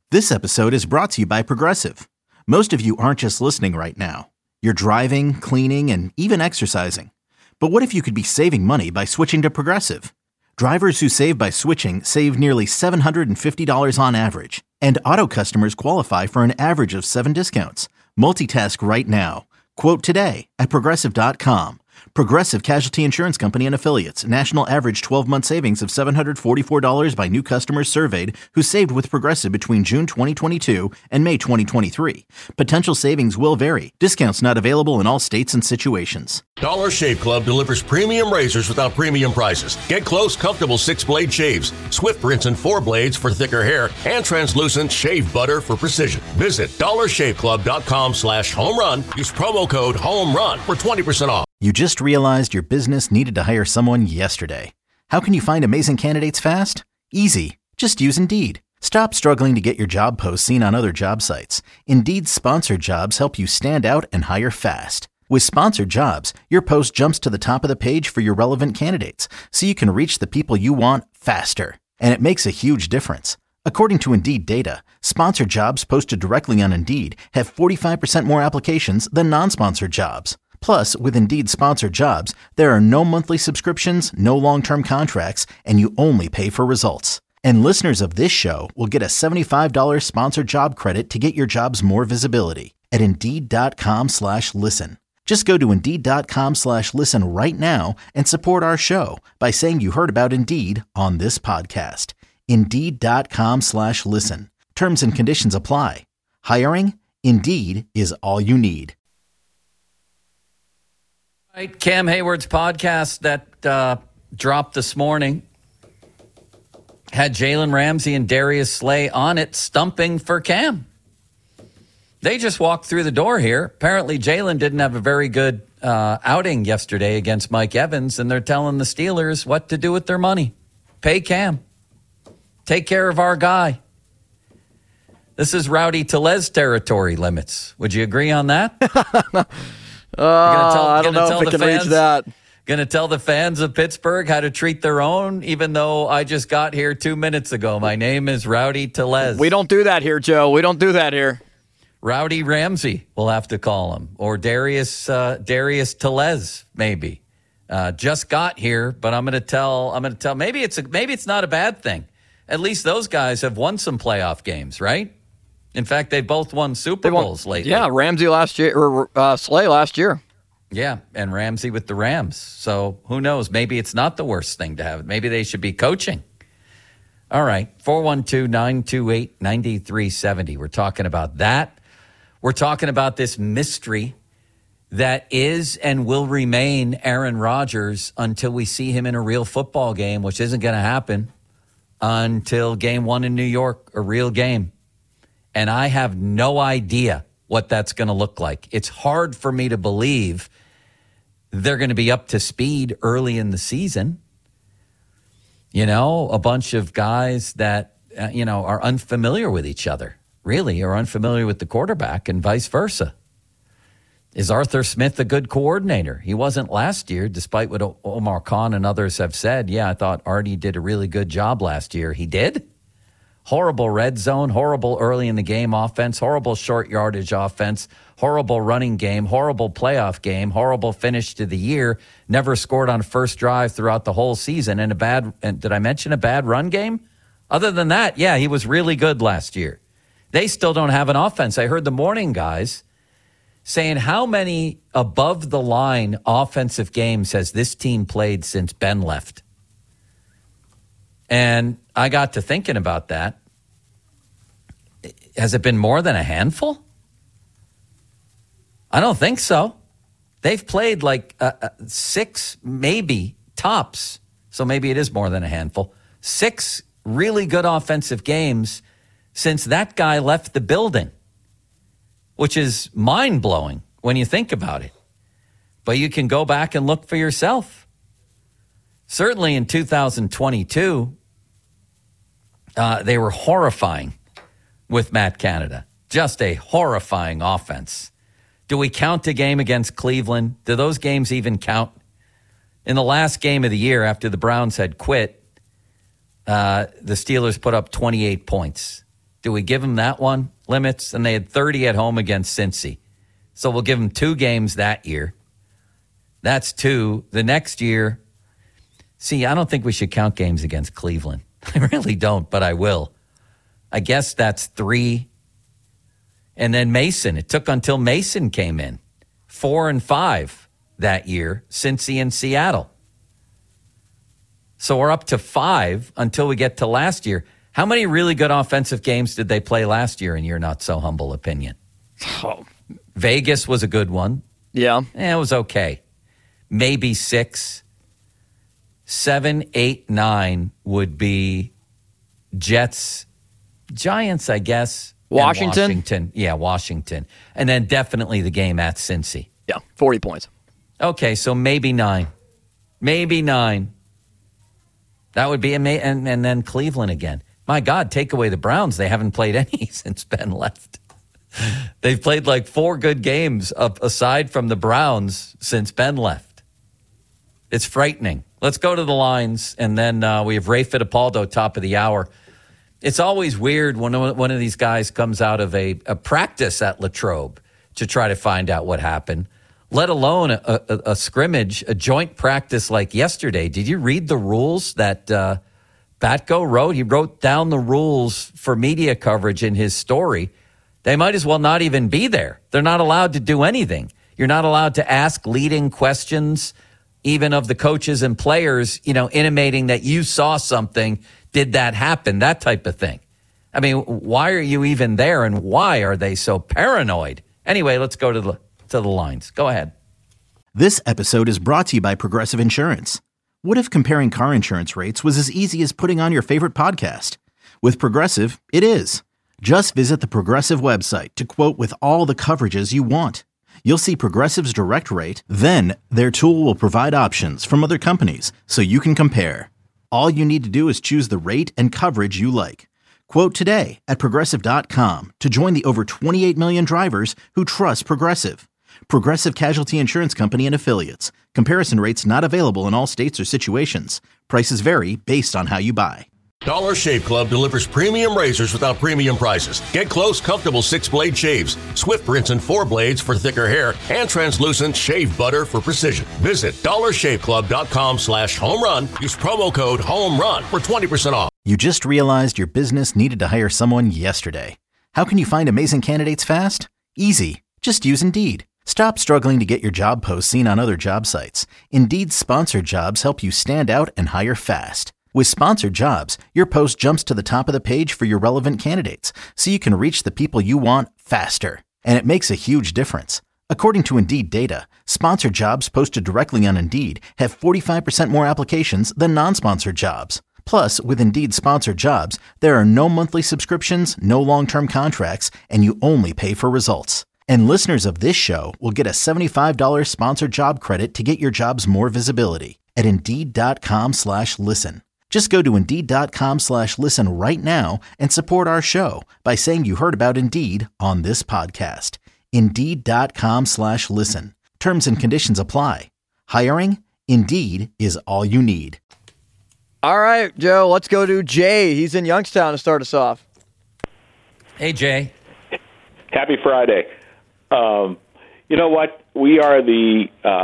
This episode is brought to you by Progressive. Most of you aren't just listening right now. You're driving, cleaning, and even exercising. But what if you could be saving money by switching to Progressive? Drivers who save by switching save nearly $750 on average. And auto customers qualify for an average of 7 discounts. Multitask right now. Quote today at Progressive.com. Progressive Casualty Insurance Company and Affiliates. National average 12-month savings of $744 by new customers surveyed who saved with Progressive between June 2022 and May 2023. Potential savings will vary. Discounts not available in all states and situations. Dollar Shave Club delivers premium razors without premium prices. Get close, comfortable 6-blade shaves, swift rinse and 4 blades for thicker hair, and translucent shave butter for precision. Visit dollarshaveclub.com/home run. Use promo code HOMERUN for 20% off. You just realized your business needed to hire someone yesterday. How can you find amazing candidates fast? Easy. Just use Indeed. Stop struggling to get your job posts seen on other job sites. Indeed's sponsored jobs help you stand out and hire fast. With sponsored jobs, your post jumps to the top of the page for your relevant candidates, so you can reach the people you want faster. And it makes a huge difference. According to Indeed data, sponsored jobs posted directly on Indeed have 45% more applications than non-sponsored jobs. Plus, with Indeed sponsored jobs, there are no monthly subscriptions, no long-term contracts, and you only pay for results. And listeners of this show will get a $75 sponsored job credit to get your jobs more visibility at Indeed.com/listen. Just go to Indeed.com/listen right now and support our show by saying you heard about Indeed on this podcast. Indeed.com/listen. Terms and conditions apply. Hiring? Indeed is all you need. Right, Cam Hayward's podcast that dropped this morning had Jalen Ramsey and Darius Slay on it, stumping for Cam. They just walked through the door here. Apparently, Jalen didn't have a very good outing yesterday against Mike Evans, and they're telling the Steelers what to do with their money. Pay Cam. Take care of our guy. This is Rowdy Tellez territory limits. Would you agree on that? I don't know if it can reach that. Going to tell the fans of Pittsburgh how to treat their own, even though I just got here 2 minutes ago. My name is Rowdy Tellez. We don't do that here, Joe. We don't do that here. Rowdy Ramsey, we'll have to call him. Or Darius Tellez, maybe. Just got here, but I'm going to tell. Maybe it's not a bad thing. At least those guys have won some playoff games, right? In fact, they both won Super Bowls lately. Yeah, Ramsey last year, or Slay last year. Yeah, and Ramsey with the Rams. So who knows? Maybe it's not the worst thing to have. Maybe they should be coaching. All right, 412-928-9370. We're talking about that. We're talking about this mystery that is and will remain Aaron Rodgers until we see him in a real football game, which isn't going to happen until game 1 in New York, a real game. And I have no idea what that's going to look like. It's hard for me to believe they're going to be up to speed early in the season. You know, a bunch of guys that, are unfamiliar with each other, really, or unfamiliar with the quarterback and vice versa. Is Arthur Smith a good coordinator? He wasn't last year, despite what Omar Khan and others have said. Yeah, I thought Artie did a really good job last year. He did? Horrible red zone, horrible early in the game offense, horrible short yardage offense, horrible running game, horrible playoff game, horrible finish to the year, never scored on first drive throughout the whole season, and did I mention a bad run game? Other than that, yeah, he was really good last year. They still don't have an offense. I heard the morning guys saying how many above-the-line offensive games has this team played since Ben left? And I got to thinking about that. Has it been more than a handful? I don't think so. They've played like 6, maybe, tops. So maybe it is more than a handful. 6 really good offensive games since that guy left the building, which is mind-blowing when you think about it. But you can go back and look for yourself. Certainly in 2022, they were horrifying with Matt Canada. Just a horrifying offense. Do we count a game against Cleveland? Do those games even count? In the last game of the year, after the Browns had quit, the Steelers put up 28 points. Do we give them that one? Limits? And they had 30 at home against Cincy. So we'll give them 2 games that year. That's 2. The next year, see, I don't think we should count games against Cleveland. I really don't, but I will. I guess that's 3. And then Mason. It took until Mason came in. 4 and 5 that year, Cincy and Seattle. So we're up to 5 until we get to last year. How many really good offensive games did they play last year in your not so humble opinion? Oh. Vegas was a good one. Yeah. It was okay. Maybe 6. 7, 8, 9 would be Jets, Giants, I guess. Washington? Yeah, Washington. And then definitely the game at Cincy. Yeah, 40 points. Okay, so maybe 9. Maybe 9. That would be amazing. And then Cleveland again. My God, take away the Browns. They haven't played any since Ben left. They've played like 4 good games aside from the Browns since Ben left. It's frightening. Let's go to the lines, and then we have Ray Fittipaldo, top of the hour. It's always weird when one of these guys comes out of a practice at Latrobe to try to find out what happened, let alone a scrimmage, a joint practice like yesterday. Did you read the rules that Batko wrote? He wrote down the rules for media coverage in his story. They might as well not even be there. They're not allowed to do anything. You're not allowed to ask leading questions, even of the coaches and players, intimating that you saw something. Did that happen? That type of thing. I mean, why are you even there, and why are they so paranoid? Anyway, let's go to the lines. Go ahead. This episode is brought to you by Progressive Insurance. What if comparing car insurance rates was as easy as putting on your favorite podcast? With Progressive, it is. Just visit the Progressive website to quote with all the coverages you want. You'll see Progressive's direct rate, then their tool will provide options from other companies so you can compare. All you need to do is choose the rate and coverage you like. Quote today at Progressive.com to join the over 28 million drivers who trust Progressive. Progressive Casualty Insurance Company and Affiliates. Comparison rates not available in all states or situations. Prices vary based on how you buy. Dollar Shave Club delivers premium razors without premium prices. Get close, comfortable 6-blade shaves, Swift Rinse and 4 blades for thicker hair, and translucent shave butter for precision. Visit dollarshaveclub.com/home run. Use promo code HOMERUN for 20% off. You just realized your business needed to hire someone yesterday. How can you find amazing candidates fast? Easy. Just use Indeed. Stop struggling to get your job posts seen on other job sites. Indeed's sponsored jobs help you stand out and hire fast. With sponsored jobs, your post jumps to the top of the page for your relevant candidates, so you can reach the people you want faster. And it makes a huge difference. According to Indeed data, sponsored jobs posted directly on Indeed have 45% more applications than non-sponsored jobs. Plus, with Indeed sponsored jobs, there are no monthly subscriptions, no long-term contracts, and you only pay for results. And listeners of this show will get a $75 sponsored job credit to get your jobs more visibility at Indeed.com/listen. Just go to Indeed.com/listen right now and support our show by saying you heard about Indeed on this podcast. Indeed.com/listen. Terms and conditions apply. Hiring? Indeed is all you need. All right, Joe, let's go to Jay. He's in Youngstown to start us off. Hey, Jay. Happy Friday. You know what? We are the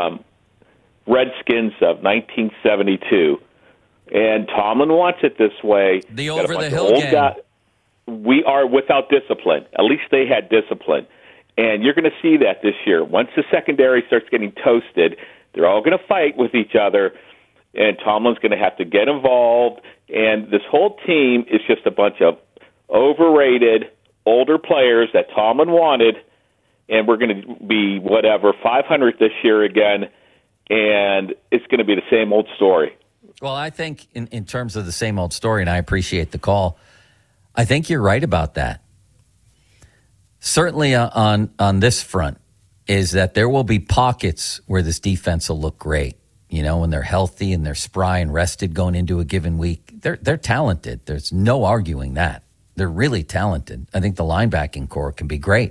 Redskins of 1972. And Tomlin wants it this way. The over-the-hill game. We are without discipline. At least they had discipline. And you're going to see that this year. Once the secondary starts getting toasted, they're all going to fight with each other, and Tomlin's going to have to get involved. And this whole team is just a bunch of overrated, older players that Tomlin wanted, and we're going to be, 500 this year again, and it's going to be the same old story. Well, I think in terms of the same old story, and I appreciate the call, I think you're right about that. Certainly on this front is that there will be pockets where this defense will look great. When they're healthy and they're spry and rested going into a given week. They're talented. There's no arguing that. They're really talented. I think the linebacking core can be great.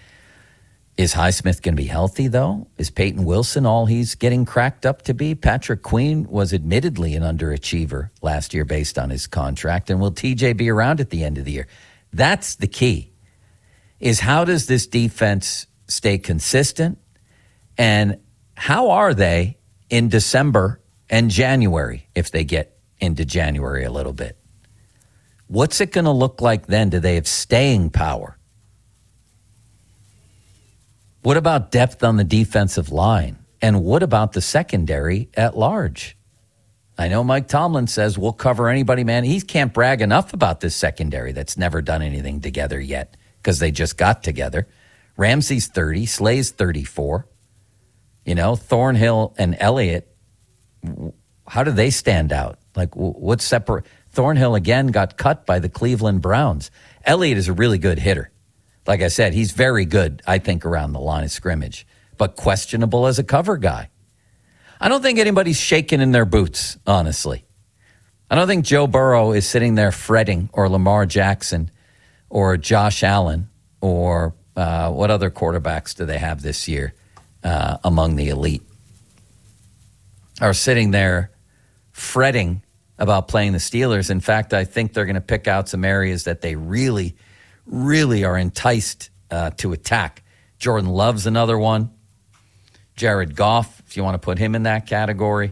Is Highsmith going to be healthy, though? Is Peyton Wilson all he's getting cracked up to be? Patrick Queen was admittedly an underachiever last year based on his contract. And will TJ be around at the end of the year? That's the key, is how does this defense stay consistent? And how are they in December and January if they get into January a little bit? What's it going to look like then? Do they have staying power? What about depth on the defensive line? And what about the secondary at large? I know Mike Tomlin says we'll cover anybody, man. He can't brag enough about this secondary that's never done anything together yet because they just got together. Ramsey's 30, Slay's 34. Thornhill and Elliott, how do they stand out? Like, what's separate? Thornhill, again, got cut by the Cleveland Browns. Elliott is a really good hitter. Like I said, he's very good, I think, around the line of scrimmage, but questionable as a cover guy. I don't think anybody's shaking in their boots, honestly. I don't think Joe Burrow is sitting there fretting, or Lamar Jackson, or Josh Allen, or what other quarterbacks do they have this year among the elite, are sitting there fretting about playing the Steelers. In fact, I think they're going to pick out some areas that they really, really are enticed to attack. Jordan Love's another one. Jared Goff, if you want to put him in that category.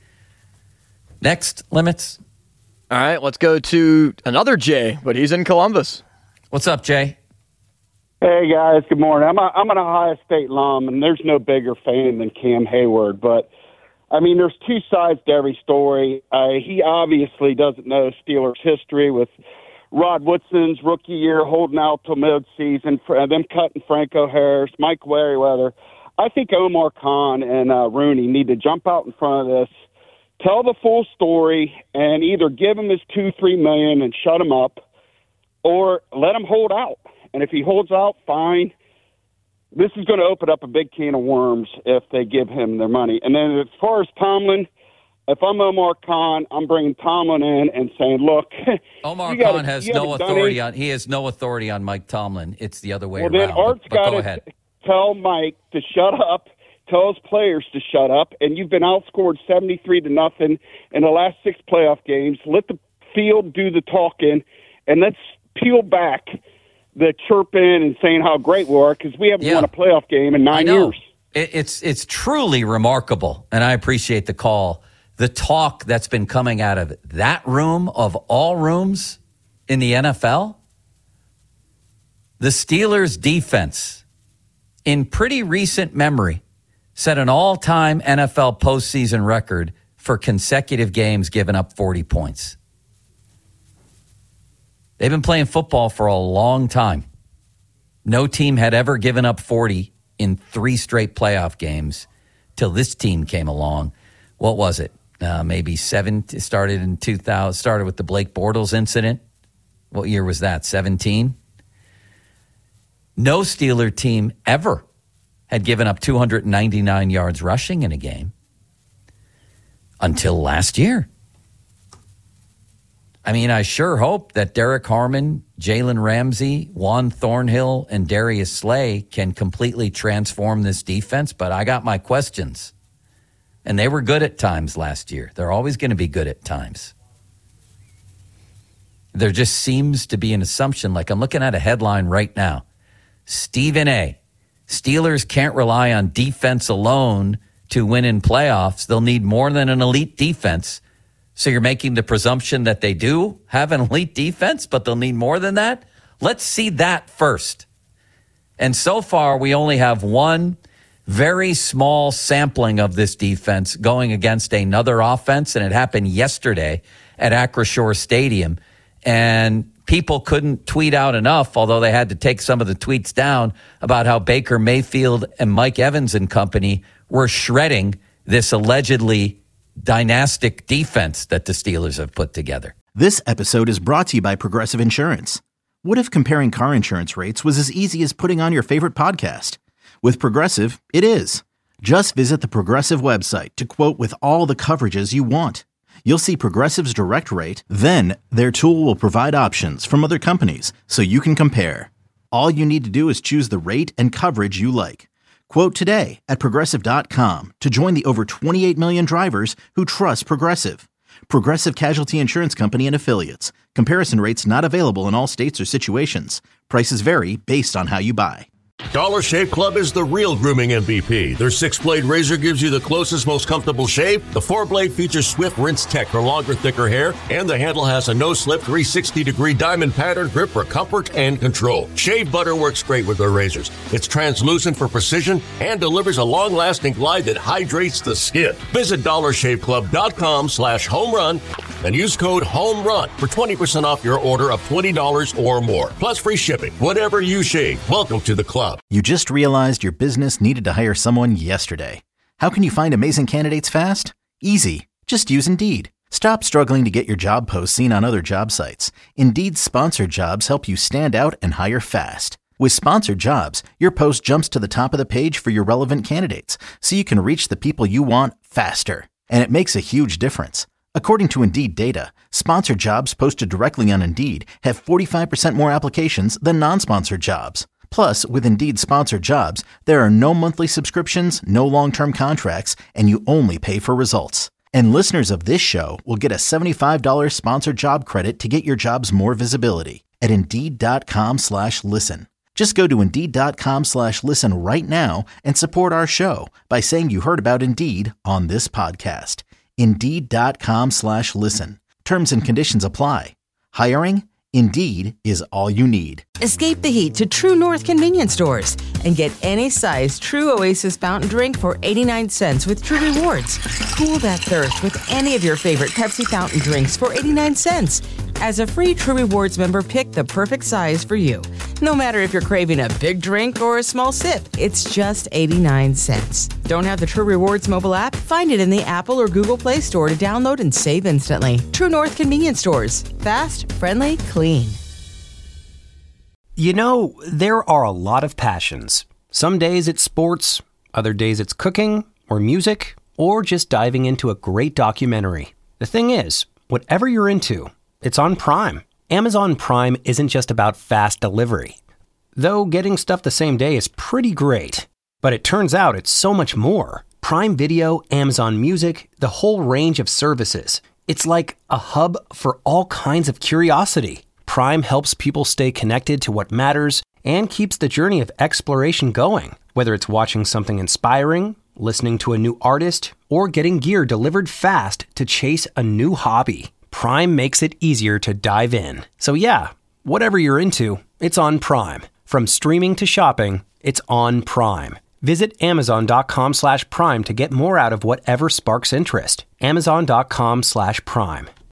Next, Limits. All right, let's go to another Jay, but he's in Columbus. What's up, Jay? Hey, guys. Good morning. I'm an Ohio State alum, and there's no bigger fan than Cam Hayward. But, I mean, there's two sides to every story. He obviously doesn't know Steelers history with Rod Woodson's rookie year holding out till mid-season, them cutting Franco Harris, Mike Merriweather. I think Omar Khan and Rooney need to jump out in front of this, tell the full story, and either give him his $2-3 million and shut him up, or let him hold out. And if he holds out, fine. This is going to open up a big can of worms if they give him their money. And then as far as Tomlin, if I'm Omar Khan, I'm bringing Tomlin in and saying, look, Omar Khan has no authority on. He has no authority on Mike Tomlin. It's the other way around. Well, then Art's got to tell Mike to shut up, tell his players to shut up, and you've been outscored 73-0 in the last 6 playoff games. Let the field do the talking, and let's peel back the chirping and saying how great we are, because we haven't won a playoff game in 9 years. It's truly remarkable, and I appreciate the call. The talk that's been coming out of that room of all rooms in the NFL, the Steelers' defense, in pretty recent memory, set an all-time NFL postseason record for consecutive games giving up 40 points. They've been playing football for a long time. No team had ever given up 40 in 3 straight playoff games till this team came along. What was it? Maybe 7. It started in 2000. Started with the Blake Bortles incident. What year was that? 17. No Steeler team ever had given up 299 yards rushing in a game until last year. I mean, I sure hope that Derek Harmon, Jalen Ramsey, Juan Thornhill, and Darius Slay can completely transform this defense, but I got my questions. And they were good at times last year. They're always going to be good at times. There just seems to be an assumption, like I'm looking at a headline right now. Stephen A. Steelers can't rely on defense alone to win in playoffs. They'll need more than an elite defense. So you're making the presumption that they do have an elite defense, but they'll need more than that? Let's see that first. And so far, we only have one very small sampling of this defense going against another offense, and it happened yesterday at Acrisure Stadium. And people couldn't tweet out enough, although they had to take some of the tweets down, about how Baker Mayfield and Mike Evans and company were shredding this allegedly dynastic defense that the Steelers have put together. This episode is brought to you by Progressive Insurance. What if comparing car insurance rates was as easy as putting on your favorite podcast? With Progressive, it is. Just visit the Progressive website to quote with all the coverages you want. You'll see Progressive's direct rate, then their tool will provide options from other companies so you can compare. All you need to do is choose the rate and coverage you like. Quote today at Progressive.com to join the over 28 million drivers who trust Progressive. Progressive Casualty Insurance Company and Affiliates. Comparison rates not available in all states or situations. Prices vary based on how you buy. Dollar Shave Club is the real grooming MVP. Their 6-blade razor gives you the closest, most comfortable shave. The 4-blade features swift rinse tech for longer, thicker hair. And the handle has a no-slip 360-degree diamond pattern grip for comfort and control. Shave butter works great with their razors. It's translucent for precision and delivers a long-lasting glide that hydrates the skin. Visit DollarShaveClub.com/homerun and use code HOMERUN for 20% off your order of $20 or more. Plus free shipping. Whatever you shave, welcome to the club. You just realized your business needed to hire someone yesterday. How can you find amazing candidates fast? Easy. Just use Indeed. Stop struggling to get your job posts seen on other job sites. Indeed's sponsored jobs help you stand out and hire fast. With sponsored jobs, your post jumps to the top of the page for your relevant candidates, so you can reach the people you want faster. And it makes a huge difference. According to Indeed data, sponsored jobs posted directly on Indeed have 45% more applications than non-sponsored jobs. Plus, with Indeed sponsored jobs, there are no monthly subscriptions, no long-term contracts, and you only pay for results. And listeners of this show will get a $75 sponsored job credit to get your jobs more visibility at Indeed.com/listen. Just go to Indeed.com/listen right now and support our show by saying you heard about Indeed on this podcast. Indeed.com/listen. Terms and conditions apply. Hiring? Indeed is all you need. Escape the heat to True North convenience stores and get any size True Oasis fountain drink for 89 cents with True Rewards. Cool that thirst with any of your favorite Pepsi fountain drinks for 89 cents. As a free True Rewards member, pick the perfect size for you. No matter if you're craving a big drink or a small sip, it's just 89 cents. Don't have the True Rewards mobile app? Find it in the Apple or Google Play Store to download and save instantly. True North convenience stores. Fast, friendly, clean. You know, there are a lot of passions. Some days it's sports, other days it's cooking, or music, or just diving into a great documentary. The thing is, whatever you're into, it's on Prime. Amazon Prime isn't just about fast delivery. Though getting stuff the same day is pretty great. But it turns out it's so much more. Prime Video, Amazon Music, the whole range of services. It's like a hub for all kinds of curiosity. Prime helps people stay connected to what matters and keeps the journey of exploration going. Whether it's watching something inspiring, listening to a new artist, or getting gear delivered fast to chase a new hobby. Prime makes it easier to dive in. So yeah, whatever you're into, it's on Prime. From streaming to shopping, it's on Prime. Visit Amazon.com/Prime to get more out of whatever sparks interest. Amazon.com/Prime.